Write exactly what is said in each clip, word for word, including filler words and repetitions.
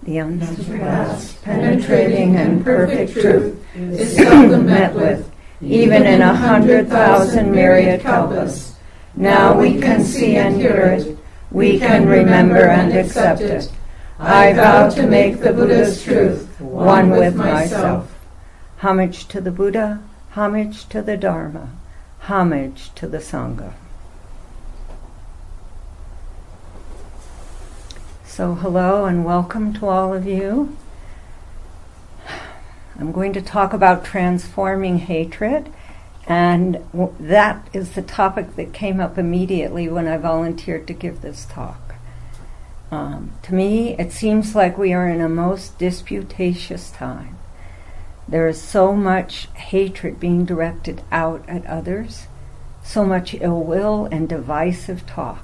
The unsurpassed, penetrating, and perfect truth is seldom met with, even in a hundred thousand myriad kalpas. Now we can see and hear it. We can remember and accept it. I vow to make the Buddha's truth one with myself. Homage to the Buddha, homage to the Dharma, homage to the Sangha. So hello and welcome to all of you. I'm going to talk about transforming hatred, and w- that is the topic that came up immediately when I volunteered to give this talk. Um, to me, it seems like we are in a most disputatious time. There is so much hatred being directed out at others, so much ill will and divisive talk.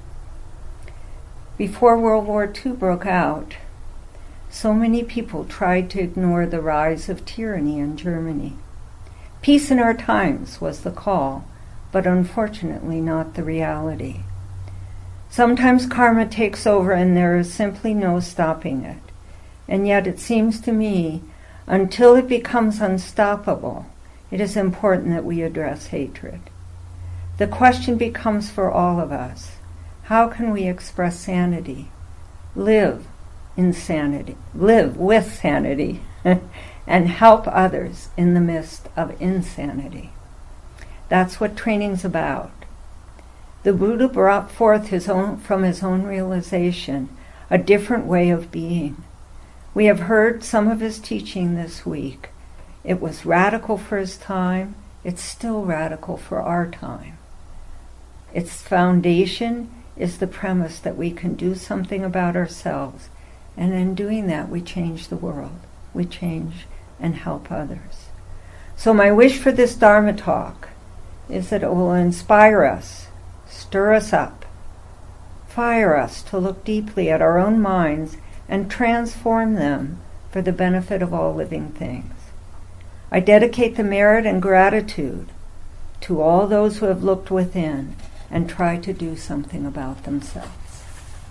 Before World War Two broke out, so many people tried to ignore the rise of tyranny in Germany. Peace in our times was the call, but unfortunately not the reality. Sometimes karma takes over and there is simply no stopping it. And yet it seems to me, until it becomes unstoppable, it is important that we address hatred. The question becomes for all of us, how can we express sanity, live in sanity, live with sanity, and help others in the midst of insanity? That's what training's about. The Buddha brought forth his own, from his own realization, a different way of being. We have heard some of his teaching this week. It was radical for his time. It's still radical for our time. Its foundation is the premise that we can do something about ourselves, and in doing that we change the world. We change and help others. So my wish for this Dharma talk is that it will inspire us, stir us up, fire us to look deeply at our own minds and transform them for the benefit of all living things. I dedicate the merit and gratitude to all those who have looked within and try to do something about themselves.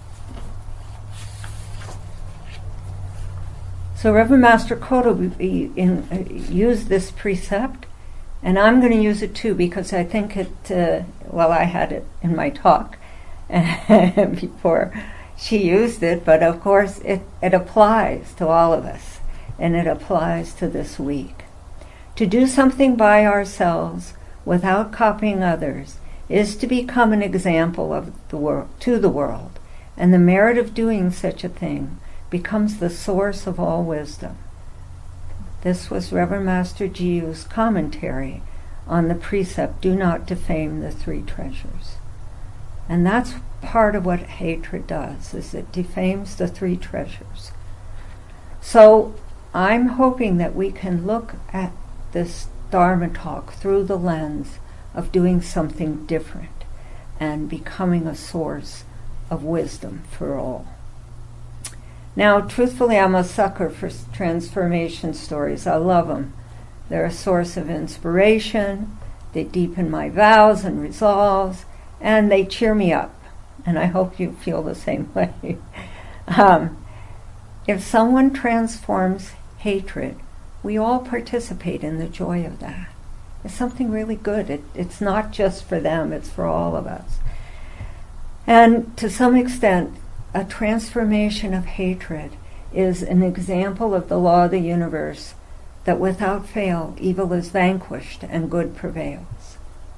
So Reverend Master Kodo in, uh, used this precept, and I'm going to use it too because I think it, uh, well, I had it in my talk before she used it, but of course it, it applies to all of us, and it applies to this week. To do something by ourselves without copying others is to become an example of the world to the world, and the merit of doing such a thing becomes the source of all wisdom. This was Reverend Master Jiu's commentary on the precept, do not defame the three treasures. And that's part of what hatred does, is it defames the three treasures. So I'm hoping that we can look at this Dharma talk through the lens of doing something different and becoming a source of wisdom for all. Now, truthfully, I'm a sucker for transformation stories. I love them. They're a source of inspiration. They deepen my vows and resolves, and they cheer me up. And I hope you feel the same way. um, if someone transforms hatred, we all participate in the joy of that. It's something really good. It, it's not just for them, it's for all of us. And to some extent, a transformation of hatred is an example of the law of the universe, that without fail, evil is vanquished and good prevails.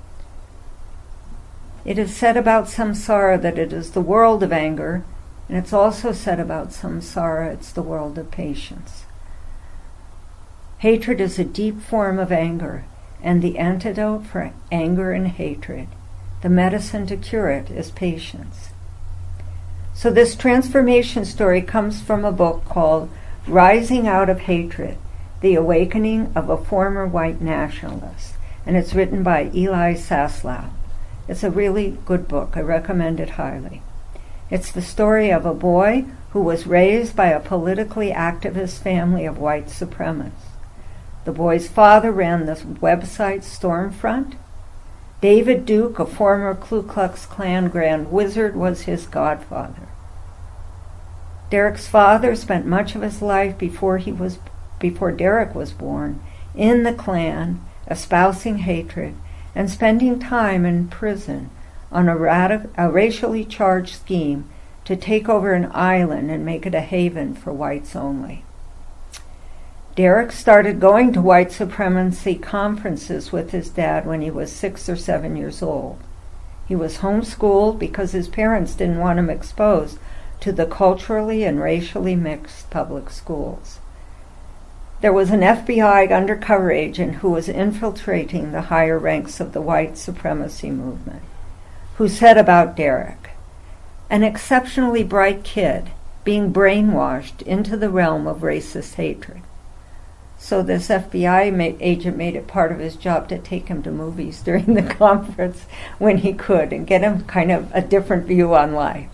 It is said about samsara that it is the world of anger, and it's also said about samsara it's the world of patience. Hatred is a deep form of anger, and the antidote for anger and hatred, the medicine to cure it, is patience. So this transformation story comes from a book called Rising Out of Hatred, The Awakening of a Former White Nationalist, and it's written by Eli Saslow. It's a really good book. I recommend it highly. It's the story of a boy who was raised by a politically activist family of white supremacists. The boy's father ran the website Stormfront. David Duke, a former Ku Klux Klan Grand Wizard, was his godfather. Derek's father spent much of his life before he was before Derek was born in the Klan, espousing hatred and spending time in prison on a, radic- a racially charged scheme to take over an island and make it a haven for whites only. Derek started going to white supremacy conferences with his dad when he was six or seven years old. He was homeschooled because his parents didn't want him exposed to the culturally and racially mixed public schools. There was an F B I undercover agent who was infiltrating the higher ranks of the white supremacy movement, who said about Derek, an exceptionally bright kid being brainwashed into the realm of racist hatred. So this F B I ma- agent made it part of his job to take him to movies during the conference when he could and get him kind of a different view on life.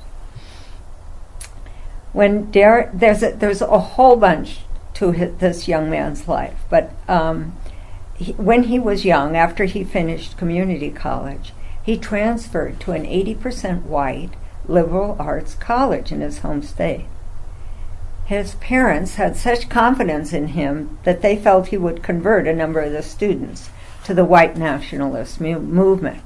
When Derek, there's a, there's a whole bunch to his, this young man's life, but um, he, when he was young, after he finished community college, he transferred to an eighty percent white liberal arts college in his home state. His parents had such confidence in him that they felt he would convert a number of the students to the white nationalist mu- movement.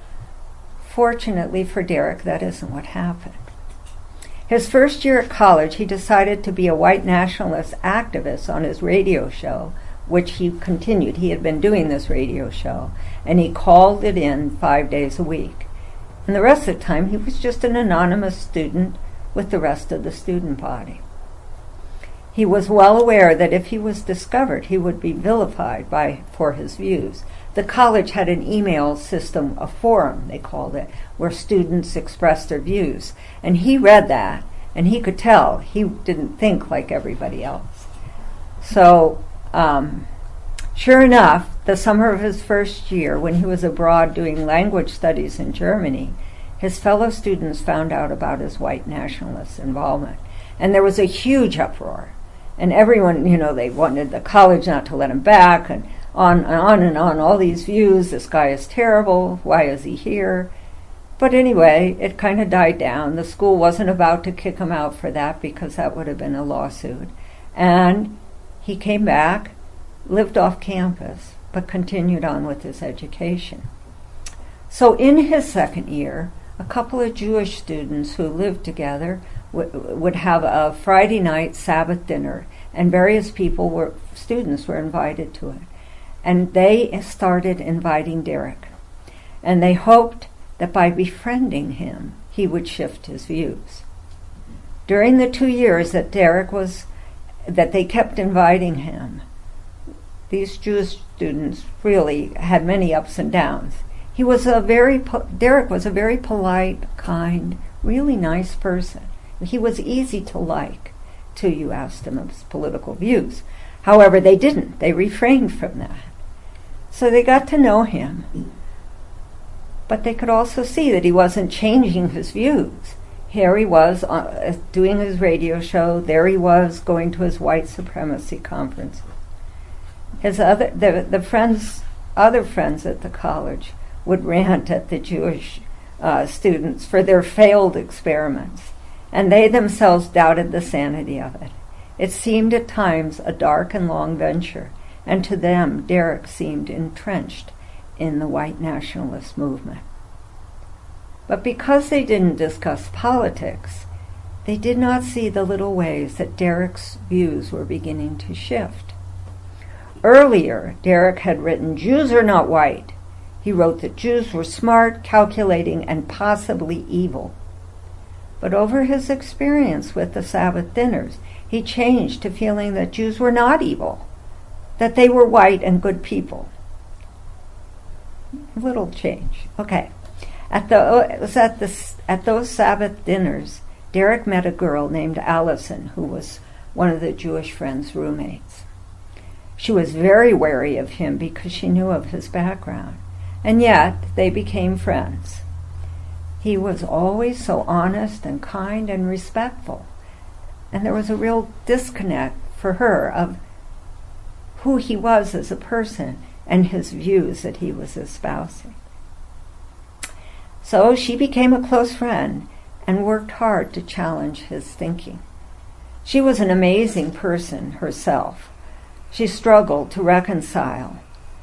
Fortunately for Derek, that isn't what happened. His first year at college, he decided to be a white nationalist activist on his radio show, which he continued. He had been doing this radio show, and he called it in five days a week. And the rest of the time, he was just an anonymous student with the rest of the student body. He was well aware that if he was discovered, he would be vilified by for his views. The college had an email system, a forum, they called it, where students expressed their views. And he read that, and he could tell he didn't think like everybody else. So, um, sure enough, the summer of his first year, when he was abroad doing language studies in Germany, his fellow students found out about his white nationalist involvement. And there was a huge uproar. And everyone, you know, they wanted the college not to let him back, and on and on and on, all these views, this guy is terrible, why is he here? But anyway, it kind of died down. The school wasn't about to kick him out for that because that would have been a lawsuit. And he came back, lived off campus, but continued on with his education. So in his second year, a couple of Jewish students who lived together would have a Friday night Sabbath dinner, and various people were students were invited to it. And they started inviting Derek. And they hoped that by befriending him, he would shift his views. During the two years that Derek was, that they kept inviting him, these Jewish students really had many ups and downs. He was a very, Derek was a very polite, kind, really nice person. He was easy to like till you asked him of his political views. However, they didn't. They refrained from that. So they got to know him. But they could also see that he wasn't changing his views. Here he was uh, doing his radio show. There he was going to his white supremacy conferences. His other, the, the friends, other friends at the college would rant at the Jewish uh, students for their failed experiments. And they themselves doubted the sanity of it. It seemed at times a dark and long venture, and to them Derek seemed entrenched in the white nationalist movement. But because they didn't discuss politics, they did not see the little ways that Derek's views were beginning to shift. Earlier, Derek had written, "Jews are not white." He wrote that Jews were smart, calculating, and possibly evil. But over his experience with the Sabbath dinners, he changed to feeling that Jews were not evil, that they were white and good people. A little change. Okay. At the it was at the at those Sabbath dinners, Derek met a girl named Allison, who was one of the Jewish friends' roommates. She was very wary of him because she knew of his background, and yet they became friends. He was always so honest and kind and respectful. And there was a real disconnect for her of who he was as a person and his views that he was espousing. So she became a close friend and worked hard to challenge his thinking. She was an amazing person herself. She struggled to reconcile.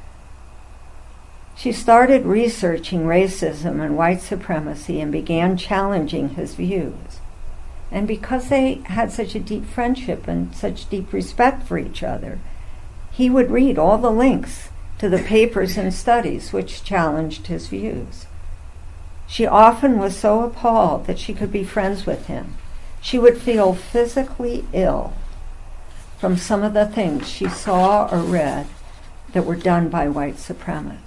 She started researching racism and white supremacy and began challenging his views. And because they had such a deep friendship and such deep respect for each other, he would read all the links to the papers and studies which challenged his views. She often was so appalled that she could be friends with him. She would feel physically ill from some of the things she saw or read that were done by white supremacists.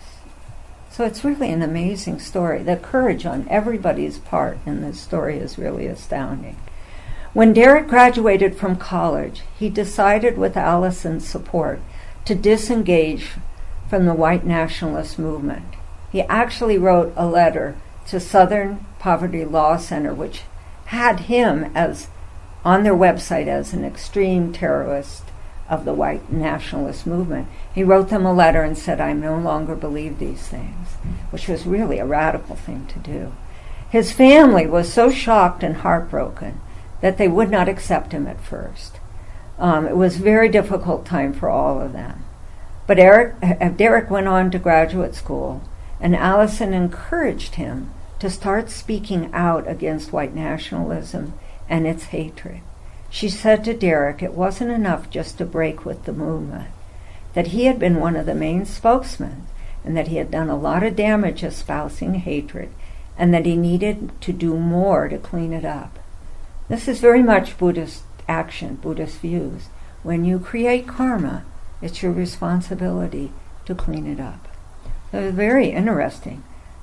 So it's really an amazing story. The courage on everybody's part in this story is really astounding. When Derek graduated from college, he decided, with Allison's support, to disengage from the white nationalist movement. He actually wrote a letter to Southern Poverty Law Center, which had him as on their website as an extreme terrorist of the white nationalist movement. He wrote them a letter and said, "I no longer believe these things," which was really a radical thing to do. His family was so shocked and heartbroken that they would not accept him at first. Um, it was a very difficult time for all of them. But Eric, uh, Derek went on to graduate school, and Allison encouraged him to start speaking out against white nationalism and its hatred. She said to Derek it wasn't enough just to break with the movement, that he had been one of the main spokesmen, and that he had done a lot of damage espousing hatred, and that he needed to do more to clean it up. This is very much Buddhist action, Buddhist views. When you create karma, it's your responsibility to clean it up. So a very interesting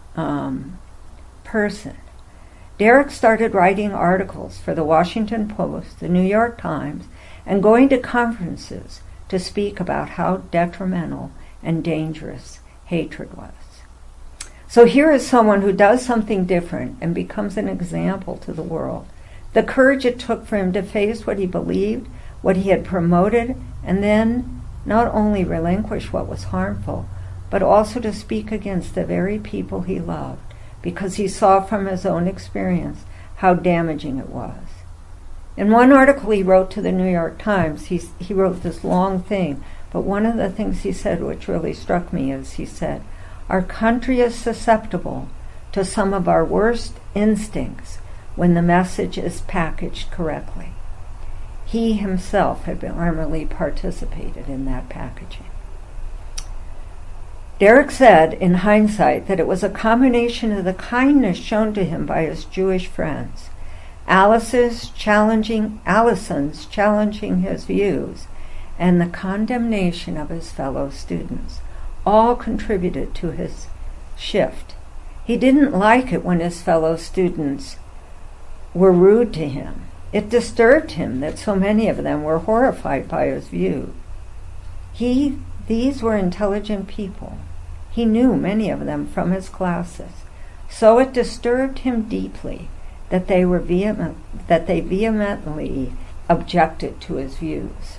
um, person. Derek started writing articles for the Washington Post, the New York Times, and going to conferences to speak about how detrimental and dangerous hatred was. So here is someone who does something different and becomes an example to the world. The courage it took for him to face what he believed, what he had promoted, and then not only relinquish what was harmful, but also to speak against the very people he loved, because he saw from his own experience how damaging it was. In one article he wrote to the New York Times, he, he wrote this long thing, but one of the things he said which really struck me is he said, "Our country is susceptible to some of our worst instincts when the message is packaged correctly." He himself had been armorly participated in that packaging. Derek said, in hindsight, that it was a combination of the kindness shown to him by his Jewish friends, Alice's challenging, Allison's challenging his views, and the condemnation of his fellow students, all contributed to his shift. He didn't like it when his fellow students were rude to him. It disturbed him that so many of them were horrified by his view. He, these were intelligent people. He knew many of them from his classes. So it disturbed him deeply that they were vehement, that they vehemently objected to his views.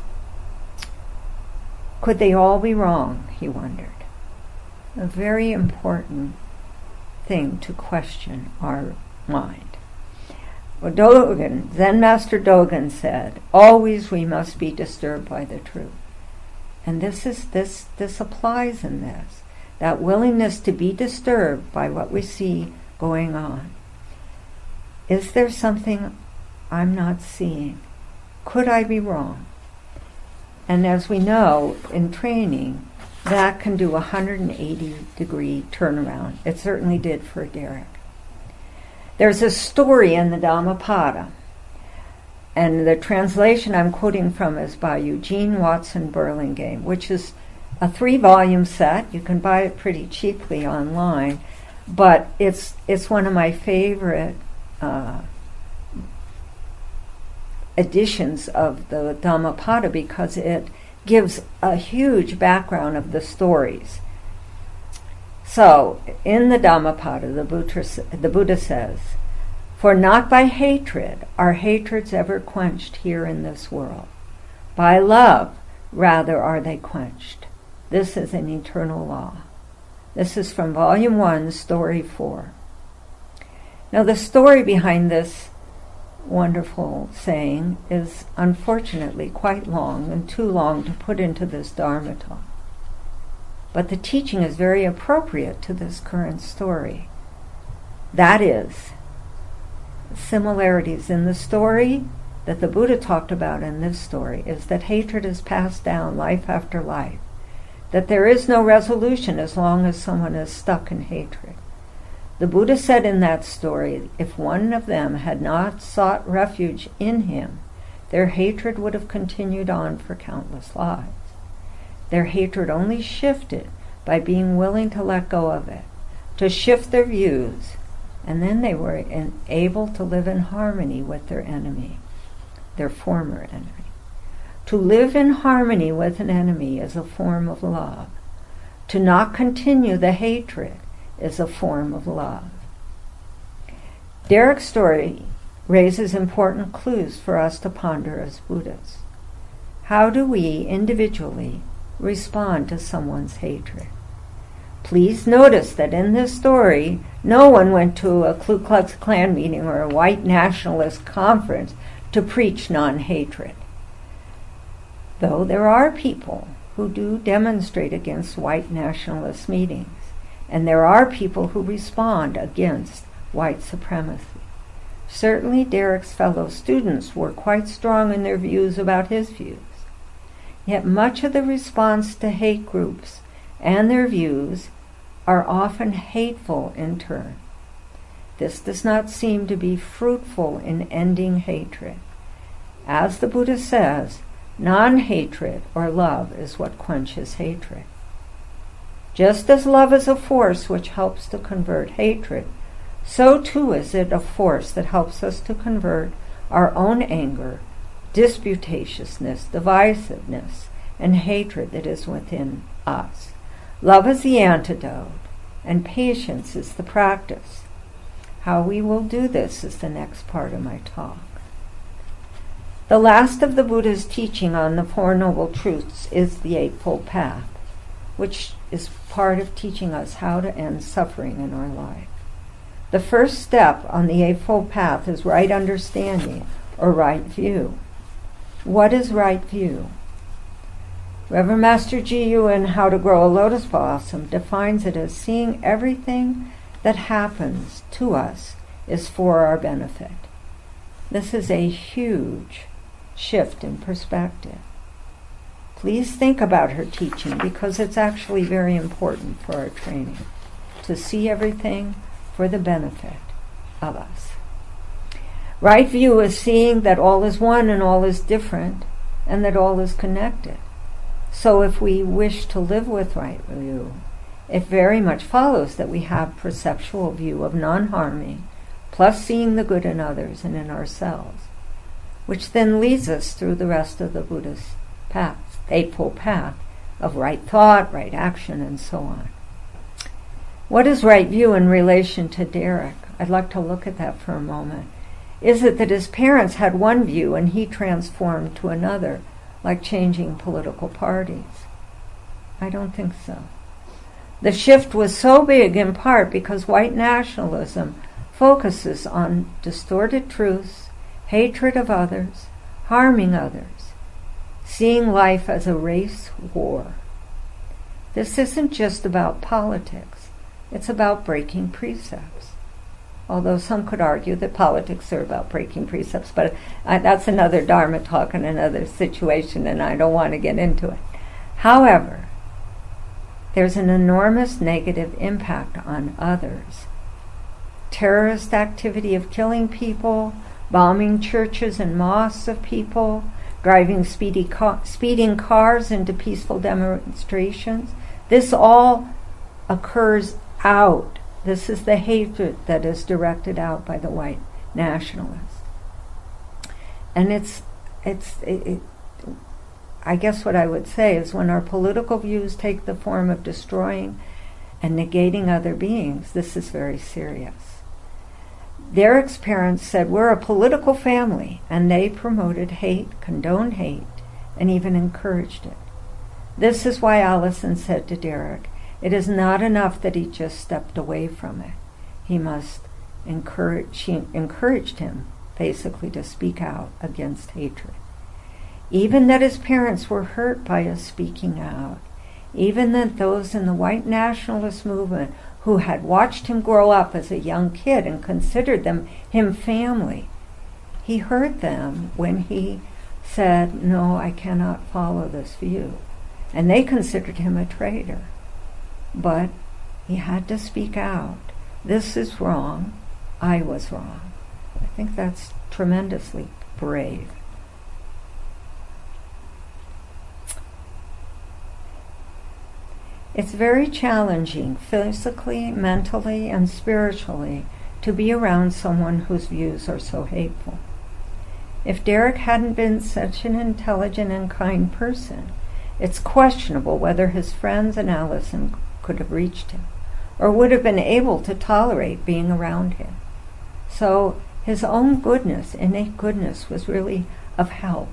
Could they all be wrong, he wondered. A very important thing to question our mind. Well, Dogen, Zen Master Dogen said, "Always we must be disturbed by the truth." And this is this this applies in this. That willingness to be disturbed by what we see going on. Is there something I'm not seeing? Could I be wrong? And as we know in training, that can do a one hundred eighty degree turnaround. It certainly did for Derek. There's a story in the Dhammapada, and the translation I'm quoting from is by Eugene Watson Burlingame, which is a three-volume set. You can buy it pretty cheaply online, but it's it's one of my favorite uh, editions of the Dhammapada because it gives a huge background of the stories. So, in the Dhammapada, the Buddha, the Buddha says, "For not by hatred are hatreds ever quenched here in this world. By love, rather, are they quenched. This is an eternal law." This is from Volume one, Story four. Now, the story behind this wonderful saying is unfortunately quite long and too long to put into this Dharma talk. But the teaching is very appropriate to this current story. That is, similarities in the story that the Buddha talked about in this story is that hatred is passed down life after life, that there is no resolution as long as someone is stuck in hatred. The Buddha said in that story, if one of them had not sought refuge in him, their hatred would have continued on for countless lives. Their hatred only shifted by being willing to let go of it, to shift their views, and then they were in, able to live in harmony with their enemy, their former enemy. To live in harmony with an enemy is a form of love. To not continue the hatred is a form of love. Derek's story raises important clues for us to ponder as Buddhists. How do we individually respond to someone's hatred? Please notice that in this story, no one went to a Ku Klux Klan meeting or a white nationalist conference to preach non-hatred. Though there are people who do demonstrate against white nationalist meetings, and there are people who respond against white supremacy. Certainly Derek's fellow students were quite strong in their views about his views. Yet much of the response to hate groups and their views are often hateful in turn. This does not seem to be fruitful in ending hatred. As the Buddha says, non-hatred or love is what quenches hatred. Just as love is a force which helps to convert hatred, so too is it a force that helps us to convert our own anger, disputatiousness, divisiveness, and hatred that is within us. Love is the antidote, and patience is the practice. How we will do this is the next part of my talk. The last of the Buddha's teaching on the Four Noble Truths is the Eightfold Path, which is part of teaching us how to end suffering in our life. The first step on the Eightfold Path is right understanding or right view. What is right view? Reverend Master Ji Yu in How to Grow a Lotus Blossom defines it as seeing everything that happens to us is for our benefit. This is a huge shift in perspective. Please think about her teaching because it's actually very important for our training to see everything for the benefit of us. Right view is seeing that all is one and all is different and that all is connected. So if we wish to live with right view, it very much follows that we have perceptual view of non-harming, plus seeing the good in others and in ourselves, which then leads us through the rest of the Buddhist path, Eightfold Path of right thought, right action, and so on. What is right view in relation to Derek? I'd like to look at that for a moment. Is it that his parents had one view and he transformed to another, like changing political parties? I don't think so. The shift was so big in part because white nationalism focuses on distorted truths, hatred of others, harming others, seeing life as a race war. This isn't just about politics. It's about breaking precepts. Although some could argue that politics are about breaking precepts, but I, that's another Dharma talk and another situation, and I don't want to get into it. However, there's an enormous negative impact on others. Terrorist activity of killing people, bombing churches and mosques of people, driving speedy ca- speeding cars into peaceful demonstrations. This all occurs out. This is the hatred that is directed out by the white nationalists. And it's, it's, it, it, I guess what I would say is when our political views take the form of destroying and negating other beings, this is very serious. Derek's parents said, we're a political family, and they promoted hate, condoned hate, and even encouraged it. This is why Allison said to Derek, it is not enough that he just stepped away from it. He must encourage, she encouraged him basically to speak out against hatred. Even that his parents were hurt by his speaking out. Even that those in the white nationalist movement who had watched him grow up as a young kid and considered them him family, he hurt them when he said, no, I cannot follow this view. And they considered him a traitor. But he had to speak out. This is wrong. I was wrong. I think that's tremendously brave. It's very challenging, physically, mentally, and spiritually, to be around someone whose views are so hateful. If Derek hadn't been such an intelligent and kind person, it's questionable whether his friends and Allison could have reached him, or would have been able to tolerate being around him. So his own goodness, innate goodness, was really of help.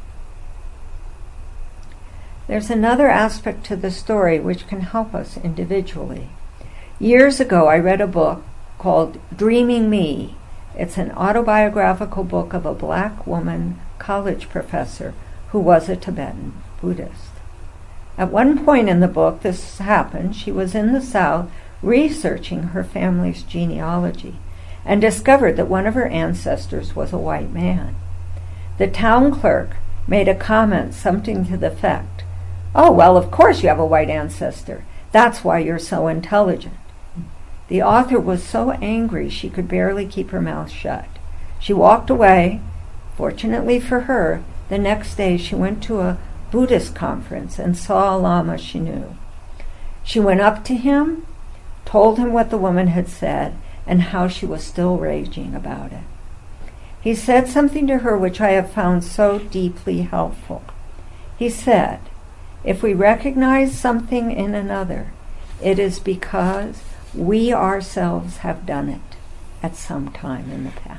There's another aspect to the story which can help us individually. Years ago, I read a book called Dreaming Me. It's an autobiographical book of a black woman college professor who was a Tibetan Buddhist. At one point in the book, this happened. She was in the South researching her family's genealogy and discovered that one of her ancestors was a white man. The town clerk made a comment, something to the effect, "Oh, well, of course you have a white ancestor. That's why you're so intelligent." The author was so angry she could barely keep her mouth shut. She walked away. Fortunately for her, the next day she went to a Buddhist conference and saw a Lama she knew. She went up to him, told him what the woman had said, and how she was still raging about it. He said something to her which I have found so deeply helpful. He said, if we recognize something in another, it is because we ourselves have done it at some time in the past.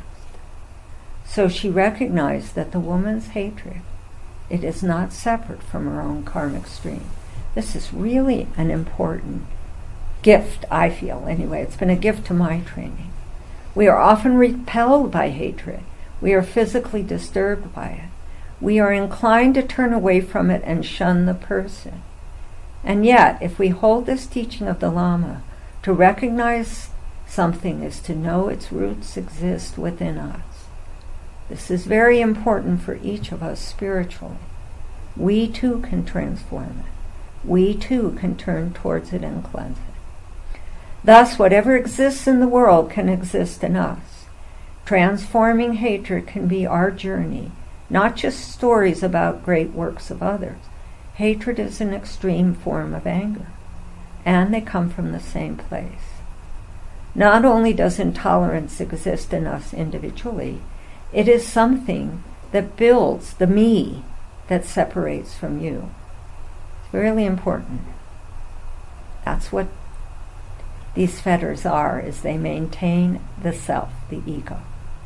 So she recognized that the woman's hatred, it is not separate from her own karmic stream. This is really an important gift, I feel. Anyway, it's been a gift to my training. We are often repelled by hatred. We are physically disturbed by it. We are inclined to turn away from it and shun the person. And yet, if we hold this teaching of the Lama, to recognize something is to know its roots exist within us. This is very important for each of us spiritually. We too can transform it. We too can turn towards it and cleanse it. Thus, whatever exists in the world can exist in us. Transforming hatred can be our journey, not just stories about great works of others. Hatred is an extreme form of anger, and they come from the same place. Not only does intolerance exist in us individually, it is something that builds the me that separates from you. It's really important. That's what these fetters are, is they maintain the self, the ego.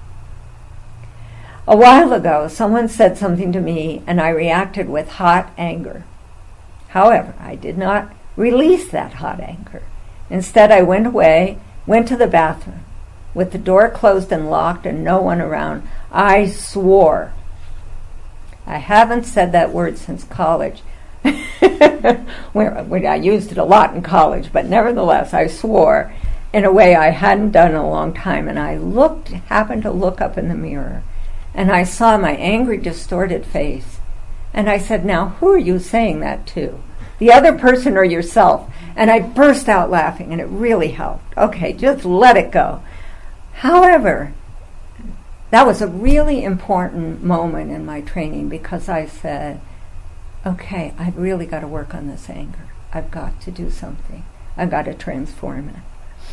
A while ago, someone said something to me, and I reacted with hot anger. However, I did not release that hot anger. Instead, I went away, went to the bathroom, with the door closed and locked and no one around. I swore. I haven't said that word since college. where, where I used it a lot in college, but nevertheless, I swore in a way I hadn't done in a long time. And I looked, happened to look up in the mirror, and I saw my angry, distorted face. And I said, now, who are you saying that to? The other person or yourself? And I burst out laughing, and it really helped. Okay, just let it go. However, that was a really important moment in my training, because I said, okay, I've really got to work on this anger. I've got to do something. I've got to transform it.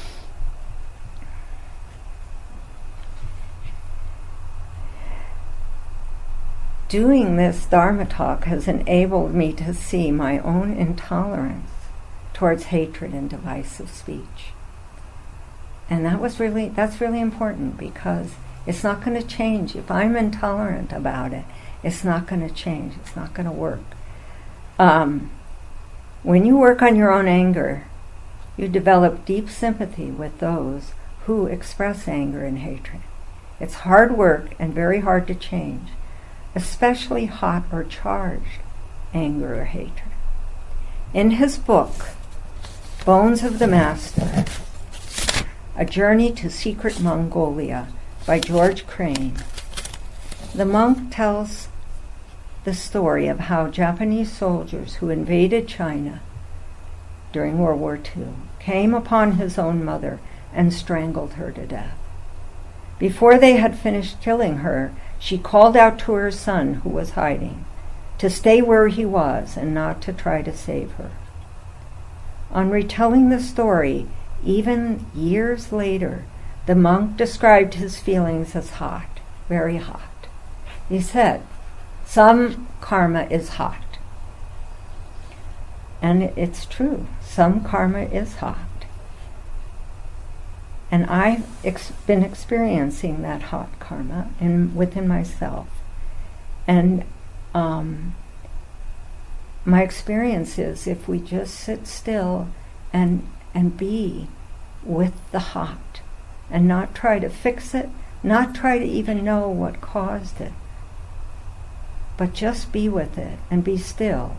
Doing this Dharma talk has enabled me to see my own intolerance towards hatred and divisive speech. And that was really, that's really important, because it's not going to change. If I'm intolerant about it, it's not going to change. It's not going to work. Um, when you work on your own anger, you develop deep sympathy with those who express anger and hatred. It's hard work and very hard to change, especially hot or charged anger or hatred. In his book, Bones of the Master, A Journey to Secret Mongolia by George Crane, the monk tells the story of how Japanese soldiers who invaded China during World War Two came upon his own mother and strangled her to death. Before they had finished killing her, she called out to her son, who was hiding, to stay where he was and not to try to save her. On retelling the story, even years later, the monk described his feelings as hot, very hot. He said, some karma is hot. And it's true, some karma is hot. And I've ex- been experiencing that hot karma in, within myself. And um, my experience is if we just sit still and and be with the hot and not try to fix it, not try to even know what caused it, but just be with it and be still,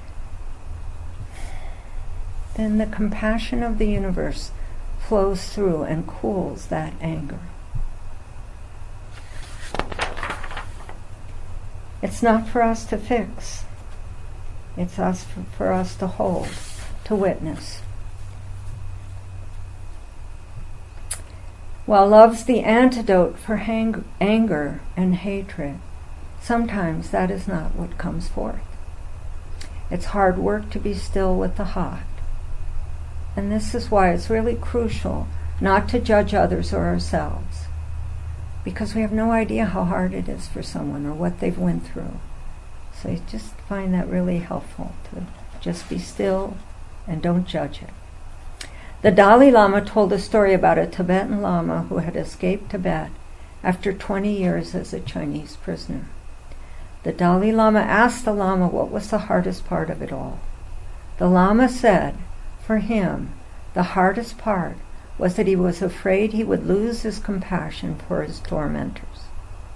then the compassion of the universe flows through and cools that anger. It's not for us to fix. It's us for, for us to hold, to witness. While love's the antidote for hang- anger and hatred, sometimes that is not what comes forth. It's hard work to be still with the hot. And this is why it's really crucial not to judge others or ourselves, because we have no idea how hard it is for someone or what they've went through. So you just find that really helpful to just be still and don't judge it. The Dalai Lama told a story about a Tibetan Lama who had escaped Tibet after twenty years as a Chinese prisoner. The Dalai Lama asked the Lama what was the hardest part of it all. The Lama said, for him, the hardest part was that he was afraid he would lose his compassion for his tormentors.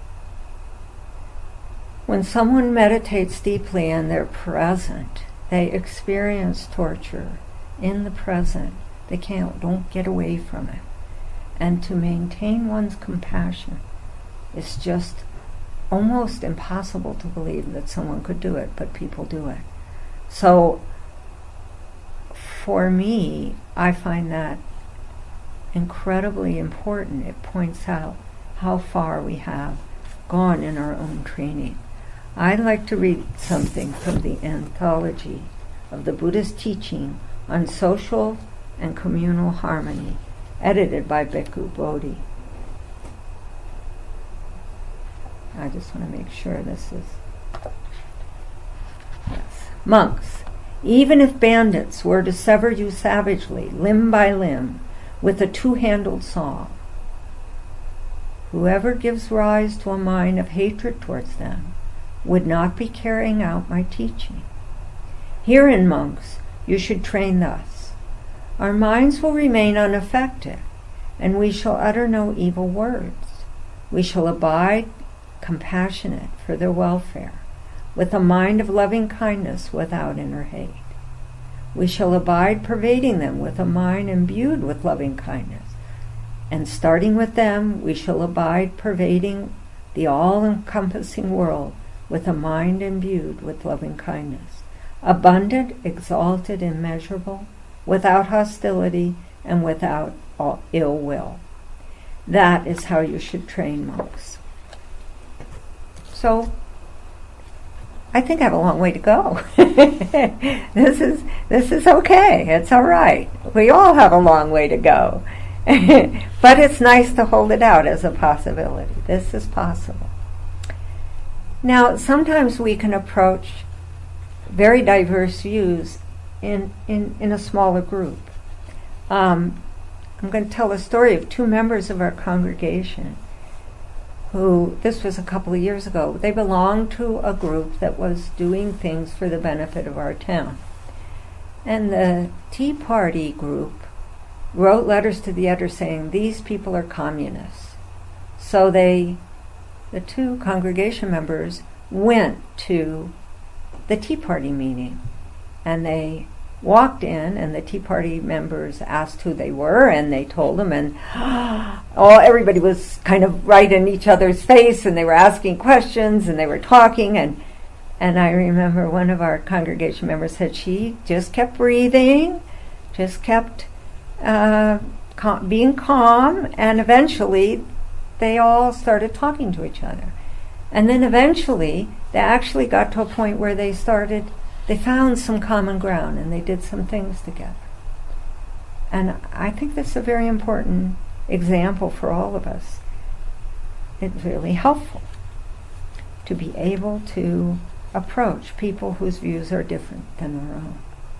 When someone meditates deeply and they're present, they experience torture in the present. They can't, don't get away from it. And to maintain one's compassion is just almost impossible to believe that someone could do it, but people do it. So for me, I find that incredibly important. It points out how far we have gone in our own training. I'd like to read something from the anthology of the Buddhist teaching on social and communal harmony, edited by Bhikkhu Bodhi. I just want to make sure this is... Yes. Monks, even if bandits were to sever you savagely, limb by limb, with a two-handled saw, whoever gives rise to a mind of hatred towards them would not be carrying out my teaching. Herein, monks, you should train thus. Our minds will remain unaffected, and we shall utter no evil words. We shall abide compassionate for their welfare, with a mind of loving kindness without inner hate. We shall abide pervading them with a mind imbued with loving kindness, and starting with them, we shall abide pervading the all-encompassing world with a mind imbued with loving kindness, abundant, exalted, immeasurable, without hostility and without all ill will. That is how you should train monks. So, I think I have a long way to go. This is this is okay. It's all right. We all have a long way to go. But it's nice to hold it out as a possibility. This is possible. Now, sometimes we can approach very diverse views in, in, in a smaller group. Um, I'm going to tell a story of two members of our congregation who, this was a couple of years ago, they belonged to a group that was doing things for the benefit of our town. And the Tea Party group wrote letters to the editor saying, these people are communists. So they, the two congregation members, went to the Tea Party meeting, and they walked in, and the Tea Party members asked who they were, and they told them, and oh, everybody was kind of right in each other's face, and they were asking questions, and they were talking, and and I remember one of our congregation members said she just kept breathing, just kept uh, cal- being calm, and eventually they all started talking to each other. And then eventually they actually got to a point where they started, they found some common ground, and they did some things together. And I think that's a very important example for all of us. It's really helpful to be able to approach people whose views are different than our own.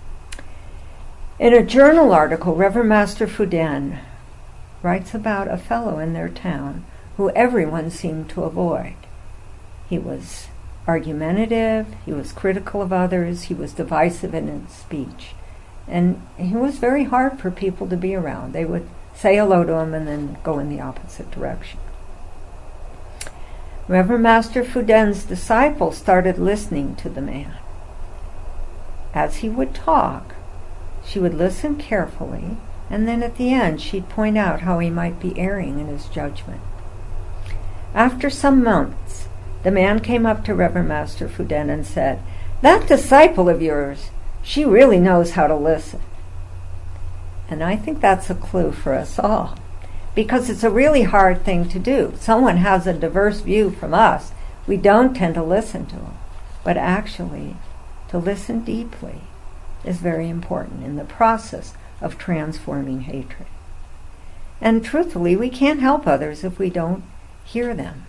In a journal article, Reverend Master Fuden writes about a fellow in their town who everyone seemed to avoid. He was argumentative, he was critical of others, he was divisive in his speech. And he was very hard for people to be around. They would say hello to him and then go in the opposite direction. Reverend Master Fuden's disciples started listening to the man. As he would talk, she would listen carefully, and then at the end she'd point out how he might be erring in his judgment. After some months, the man came up to Reverend Master Fuden and said, "That disciple of yours, she really knows how to listen." And I think that's a clue for us all, because it's a really hard thing to do. Someone has a diverse view from us. We don't tend to listen to them. But actually, to listen deeply is very important in the process of transforming hatred. And truthfully, we can't help others if we don't hear them.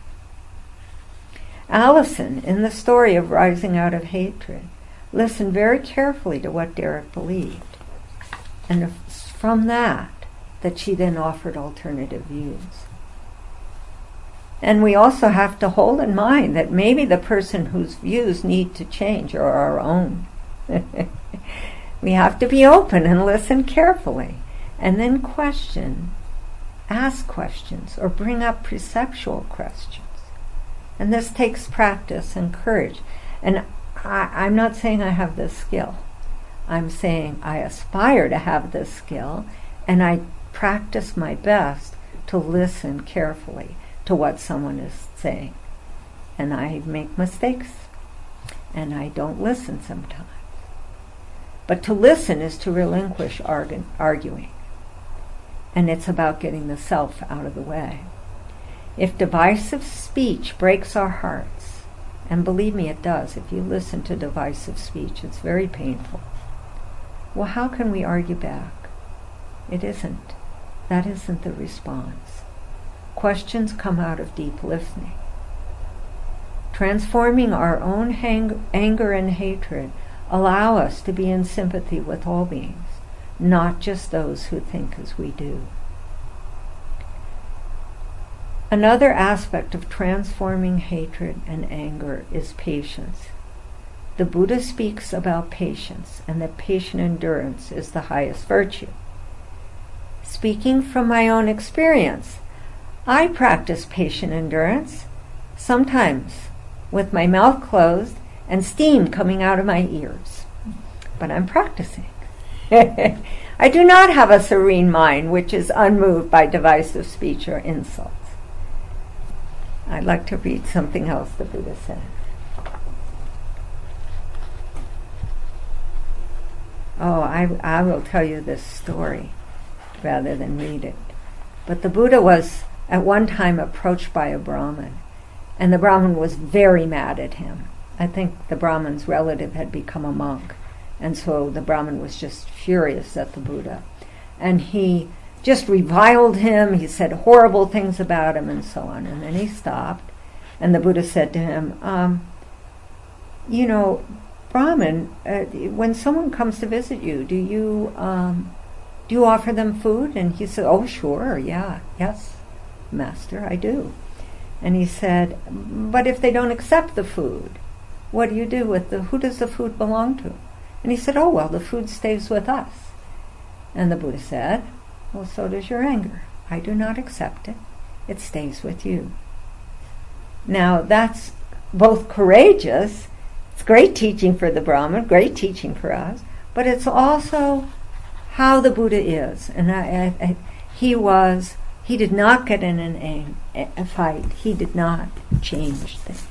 Allison, in the story of Rising Out of Hatred, listened very carefully to what Derek believed. And it's from that that she then offered alternative views. And we also have to hold in mind that maybe the person whose views need to change are our own. We have to be open and listen carefully, and then question, ask questions, or bring up perceptual questions. And this takes practice and courage. And I, I'm not saying I have this skill. I'm saying I aspire to have this skill, and I practice my best to listen carefully to what someone is saying. And I make mistakes, and I don't listen sometimes. But to listen is to relinquish argu- arguing. And it's about getting the self out of the way. If divisive speech breaks our hearts, and believe me, it does. If you listen to divisive speech, it's very painful. Well, how can we argue back? It isn't. That isn't the response. Questions come out of deep listening. Transforming our own hang- anger and hatred allow us to be in sympathy with all beings, not just those who think as we do. Another aspect of transforming hatred and anger is patience. The Buddha speaks about patience, and that patient endurance is the highest virtue. Speaking from my own experience, I practice patient endurance, sometimes with my mouth closed and steam coming out of my ears. But I'm practicing. I do not have a serene mind which is unmoved by divisive speech or insults. I'd like to read something else the Buddha said. Oh, I, I will tell you this story rather than read it. But the Buddha was at one time approached by a Brahmin, and the Brahmin was very mad at him. I think the Brahmin's relative had become a monk, and so the Brahmin was just furious at the Buddha. And he just reviled him, he said horrible things about him, and so on. And then he stopped, and the Buddha said to him, um, you know, Brahmin, uh, when someone comes to visit you, do you um, do you offer them food? And he said, oh, sure, yeah, yes, Master, I do. And he said, but if they don't accept the food, what do you do with the, who does the food belong to? And he said, oh, well, the food stays with us. And the Buddha said, well, so does your anger. I do not accept it, it stays with you. Now that's both courageous, it's great teaching for the Brahmin, great teaching for us, but it's also how the Buddha is. And I, I, I, he was, he did not get in an, a, a fight. He did not change things.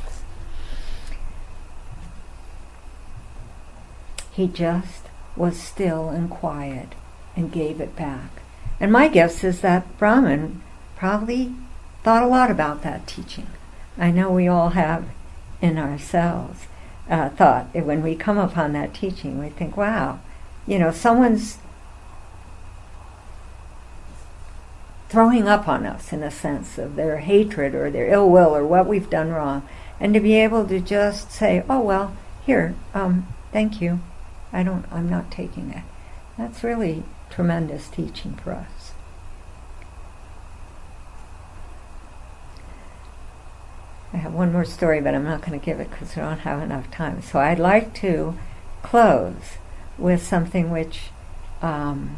He just was still and quiet and gave it back. And my guess is that Brahmin probably thought a lot about that teaching. I know we all have in ourselves uh, thought when we come upon that teaching, we think, wow, you know, someone's throwing up on us in a sense of their hatred or their ill will or what we've done wrong. And to be able to just say, oh, well, here, um, thank you. I don't, I'm not taking it. That's really tremendous teaching for us. I have one more story, but I'm not going to give it because we don't have enough time. So I'd like to close with something which um,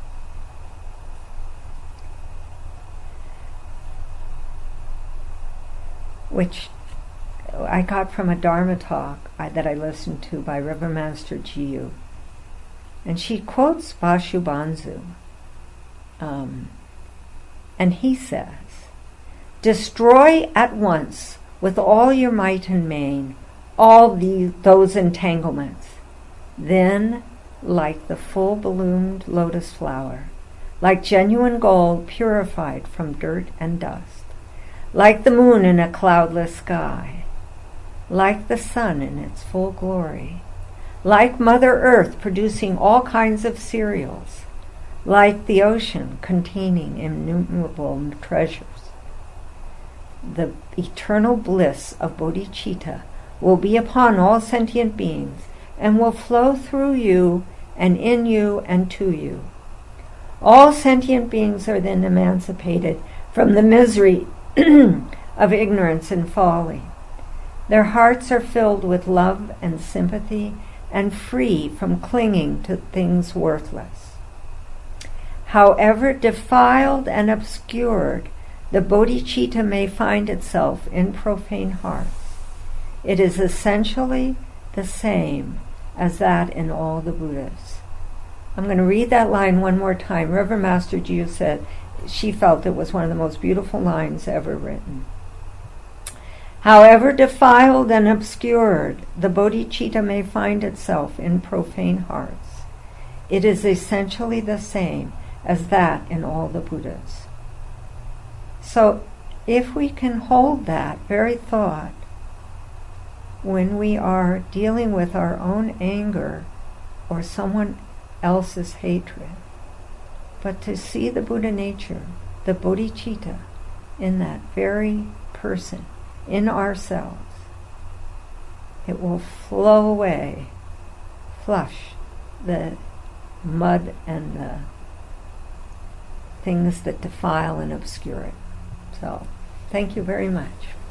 which I got from a Dharma talk I, that I listened to by River Master Jiyu. And she quotes Vasubandhu. Um, and he says, destroy at once with all your might and main all the, those entanglements. Then, like the full bloomed lotus flower, like genuine gold purified from dirt and dust, like the moon in a cloudless sky, like the sun in its full glory, like Mother Earth producing all kinds of cereals, like the ocean containing innumerable treasures. The eternal bliss of bodhicitta will be upon all sentient beings and will flow through you and in you and to you. All sentient beings are then emancipated from the misery of ignorance and folly. Their hearts are filled with love and sympathy and free from clinging to things worthless. However defiled and obscured the bodhicitta may find itself in profane hearts, it is essentially the same as that in all the Buddhas. I'm going to read that line one more time. River Master Jiyu said she felt it was one of the most beautiful lines ever written. However defiled and obscured the bodhicitta may find itself in profane hearts, it is essentially the same as that in all the Buddhas. So if we can hold that very thought when we are dealing with our own anger or someone else's hatred, but to see the Buddha nature, the bodhicitta, in that very person, in ourselves, it will flow away, flush the mud and the things that defile and obscure it. So, thank you very much.